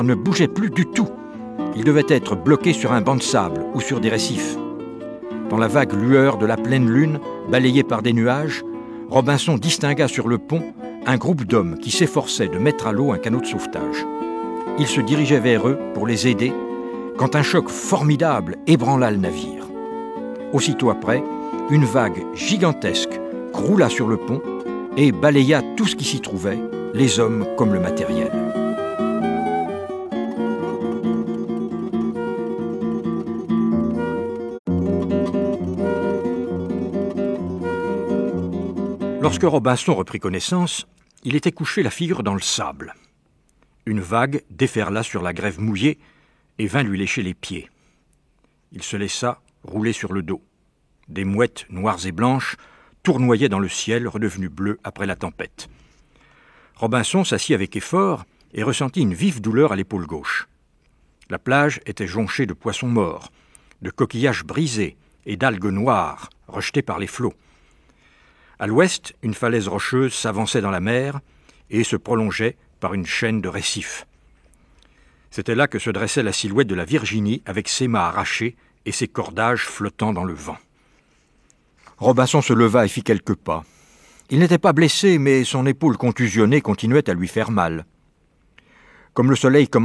ne bougeait plus du tout. Il devait être bloqué sur un banc de sable ou sur des récifs. Dans la vague lueur de la pleine lune, balayée par des nuages, Robinson distingua sur le pont un groupe d'hommes qui s'efforçaient de mettre à l'eau un canot de sauvetage. Il se dirigeait vers eux pour les aider quand un choc formidable ébranla le navire. Aussitôt après, une vague gigantesque roula sur le pont et balaya tout ce qui s'y trouvait, les hommes comme le matériel. Lorsque Robinson reprit connaissance, il était couché la figure dans le sable. Une vague déferla sur la grève mouillée et vint lui lécher les pieds. Il se laissa rouler sur le dos. Des mouettes noires et blanches tournoyaient dans le ciel redevenu bleu après la tempête. Robinson s'assit avec effort et ressentit une vive douleur à l'épaule gauche. La plage était jonchée de poissons morts, de coquillages brisés et d'algues noires rejetées par les flots. À l'ouest, une falaise rocheuse s'avançait dans la mer et se prolongeait par une chaîne de récifs. C'était là que se dressait la silhouette de la Virginie avec ses mâts arrachés et ses cordages flottant dans le vent. Robinson se leva et fit quelques pas. Il n'était pas blessé, mais son épaule contusionnée continuait à lui faire mal. Comme le soleil commençait